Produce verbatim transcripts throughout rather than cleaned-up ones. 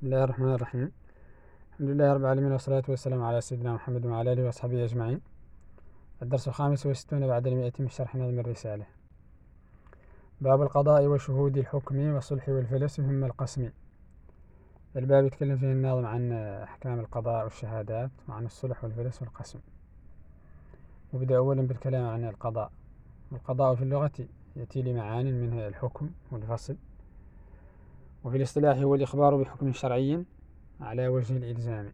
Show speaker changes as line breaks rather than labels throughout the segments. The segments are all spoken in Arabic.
بسم الله الرحمن الرحيم. الحمد لله رب العالمين، والصلاة والسلام على سيدنا محمد وعلى آله وأصحابه أجمعين. الدرس الخامس والستون بعد المئة من شرح نظم الرسالة. باب القضاء وشهود الحكم والصلح والفلس ثم القسم. الباب يتكلم فيه الناظم عن أحكام القضاء والشهادات وعن الصلح والفلس والقسم. وبدأ أولا بالكلام عن القضاء. والقضاء في اللغة يأتي لمعان منها الحكم والفصل، وفي الاصطلاح هو الإخبار بحكم شرعي على وجه الإلزام،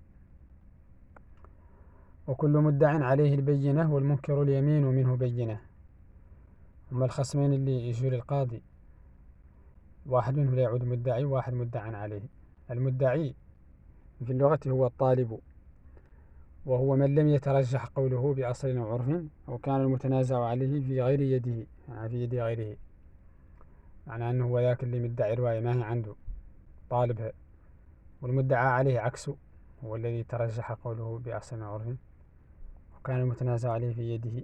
وكل مدع عليه البينة والمنكر اليمين منه بينة. هما الخصمين اللي يجوا للقاضي، واحد منهم لا يعود مدعي وواحد مدعى عليه. المدعي في اللغة هو الطالب، وهو من لم يترجح قوله بأصل أو عرف، أو كان المتنازع عليه في غير يده، يعني في يد غيره، معنى أنه هو ذاك اللي مدعي رواية ما هي عنده طالبها. والمدعى عليه عكسه، هو الذي ترجح قوله بأصل أو عرف وكان المتنازع عليه في يده.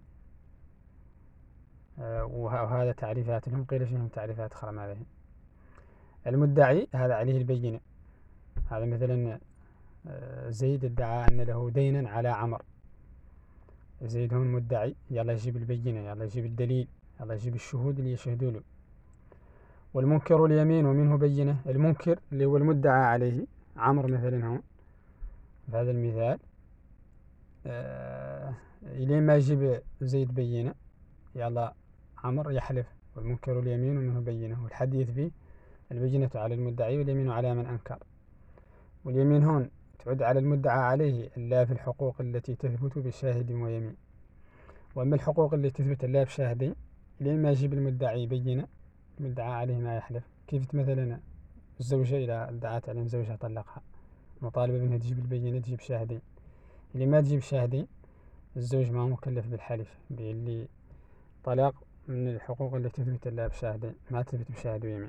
آه وهذا تعريفات لهم، قيل فيهم تعريفات أخرى ما له. المدعي هذا عليه البينة. هذا مثلا زيد ادعى أن له دينا على عمر. زيد هو المدعي، يلا يجيب البينة، يلا يجيب الدليل، يلا يجيب الشهود اللي يشهدوا له. والمنكر اليمين ومنه بينة. المنكر اللي هو المدعى عليه، عمر مثلا هون في هذا المثال، آه إلين ما يجيب زيد بينة يلا عمر يحلف. والمنكر اليمين ومنه بينة. والحديث فيه البينة على المدعي واليمين على من أنكر. واليمين هون تعود على المدعى عليه لا في الحقوق التي تثبت بشاهد ويمين. وأما الحقوق التي تثبت لا بشاهدين لين ما يجيب المدعي بينة، المدعى عليه ما يحلف. كيف مثلا الزوجة إذا ادعت على زوجها طلقها، مطالبة منها تجيب البينة تجيب شاهدين. اللي ما تجيب شاهدين الزوج ما مكلف بالحلف، باللي طلاق من الحقوق التي تثبت لا بشاهدين، ما تثبت بشاهد ويمين.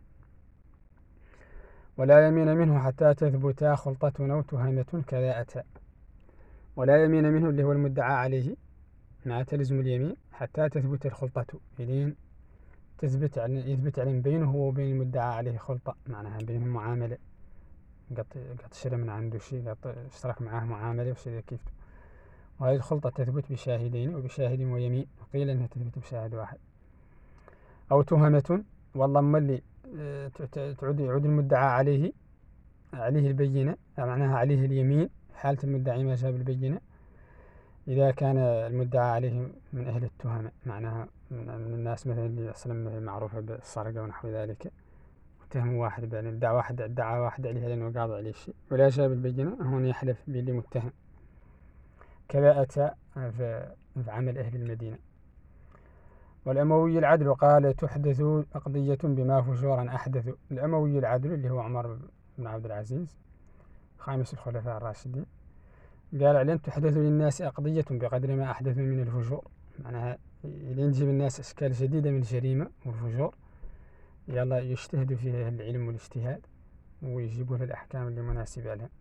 ولا يمين منه حتى تثبت خلطة أو تهمة كذا أتى. ولا يمين منه اللي هو المدعى عليه ما تلزم اليمين حتى تثبت الخلطة، إلين تثبت على يثبت على بينه هو وبين المدعى عليه خلطة، معناها بينهم معاملة، قط قط شرى من عنده شيء، قط اشترك معاه معاملة وشيء كيف. وهذه الخلطة تثبت بشاهدين وبشاهد ويمين، وقيل أنها تثبت بشاهد واحد. أو تهمة، والله ما اللي تعود يعود المدعى عليه عليه البينة، معناها عليه اليمين حالة المدعي ما جاب البينة، إذا كان المدعى عليه من أهل التهمة، معناها من الناس مثلا اللي أصلا معروفة بالسرقة ونحو ذلك، وتهم واحد بأن ادعى واحد ادعى واحد عليه لأنه قاضي عليه شيء ولا جاب البينة، هون يحلف باللي متهم. كذا أتى في عمل أهل المدينة. والأموي العدل قال تحدث أقضية بما فجورا أحدث. الأموي العدل اللي هو عمر بن عبد العزيز خامس الخلفاء الراشدين، قال عليهم تحدث للناس أقضية بقدر ما أحدث من الفجور، معناها لين تجيب الناس أشكال جديدة من الجريمة والفجور يلا يجتهدوا فيها العلم والاجتهاد ويجيبوا الأحكام اللي مناسبة لها.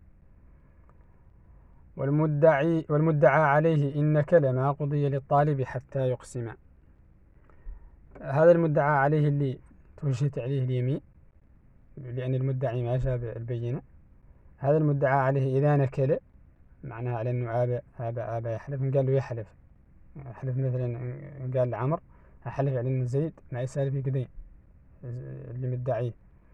والمدعي والمدعى عليه إنك لما قضي للطالب حتى يقسم. هذا المدعى عليه اللي توجهت عليه اليمين لأن المدعي ما جاب البينة. هذا المدعى عليه إذا نكل، معناها على أنه آبا آبا آبا يحلف، قال له يحلف حلف مثلا، قال لعمر أحلف على أن زيد ما يسال في قدين اللي مدعيه،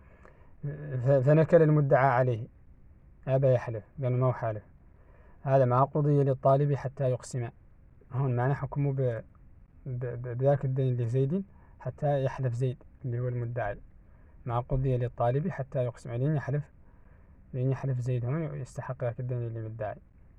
فنكل المدعى عليه آبا يحلف، قال ما هو حالف. هذا ما قضي للطالب حتى يقسم. هون معنى حكمه بذاك الدين لزيد حتى يحلف زيد اللي هو المدعي. ما قضي للطالب حتى يقسم، لين يحلف لين يحلف زيد هون يستحق ذاك الدين اللي مدعي.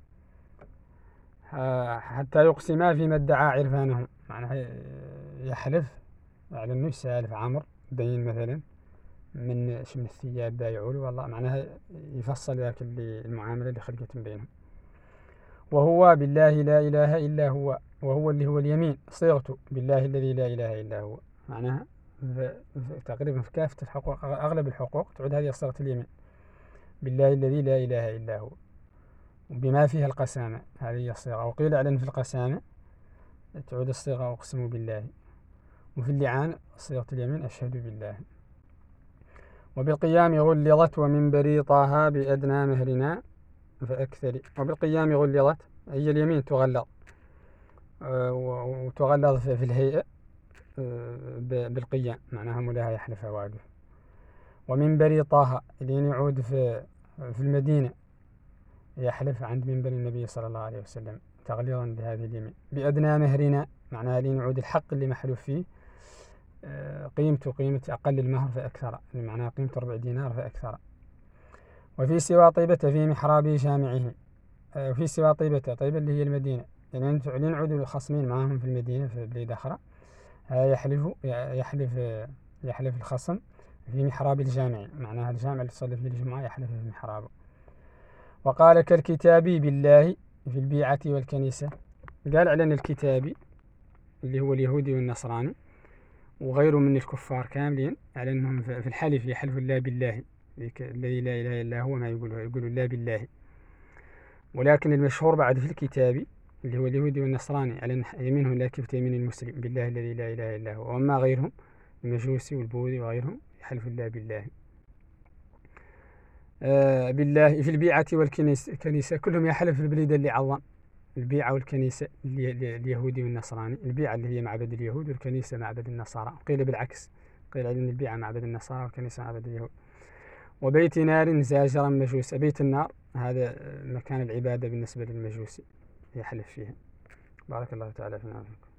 حتى يقسم فيما ادعى عرفانهم، معناها يحلف على انه يسالف عمر دين مثلا من شم الثياب بايعوا له، والله معناها يفصل ذاك اللي المعامله اللي خلقت بينهم. وهو بالله لا اله الا هو، وهو اللي هو اليمين صيغته بالله الذي لا اله الا هو، معناها تقريبا في كافه الحقوق اغلب الحقوق تعود هذه صيغه اليمين بالله الذي لا اله الا هو، وبما فيها القسامة هذه الصيغة. وقيل على في القسامة تعود الصيغة أقسم بالله، وفي اللعان صيغة اليمين أشهد بالله. وبالقيام غلظت ومنبري طه بأدنى مهرنا فأكثر. وبالقيام غلظت هي اليمين تغلظ وتغلظ في الهيئة بالقيام، معناها مولاها يحلف واقف. ومنبري طه لين يعود في في المدينة يحلف عند منبر النبي صلى الله عليه وسلم تغليظا بهذه اليمين. بأدنى مهرنا معناها لين يعود الحق اللي محلوف فيه قيمته قيمة أقل المهر فأكثر، معناها قيمة ربع دينار فأكثر. وفي سوى طيبة في محراب جامعه، وفي سوى طيبة، طيبة اللي هي المدينة، لأن يعني ينعدوا الخصمين معهم في المدينة في بلاد أخرى يحلف يحلف يحلف الخصم في محراب الجامع، معناها الجامع اللي تصلي فيه الجمعة يحلف في محرابه. وقال كالكتابي بالله في البيعة والكنيسة، قال على الكتابي اللي هو اليهودي والنصراني وغيره من الكفار كاملين على أنهم في الحلف يحلف الله بالله الذي لا إله إلا هو ما يقوله يقول الله بالله. ولكن المشهور بعد في الكتابي اللي هو اليهودي والنصراني على يمينهم لا كيف يمين المسلم بالله الذي لا إله إلا هو. وأما غيرهم المجوسي والبوذي وغيرهم يحلف الله بالله آه بالله في البيعة والكنيسة كلهم يحلف في البليد اللي عظم. البيعة والكنيسة اليهودي والنصراني، البيعة اللي هي معبد اليهود والكنيسة معبد النصارى، قيل بالعكس، قيل أن البيعة معبد النصارى والكنيسة معبد اليهود. وبيت نار زاجرا مجوس، بيت النار هذا مكان العبادة بالنسبة للمجوسي يحلف فيها. بارك الله تعالى فينا وفيكم.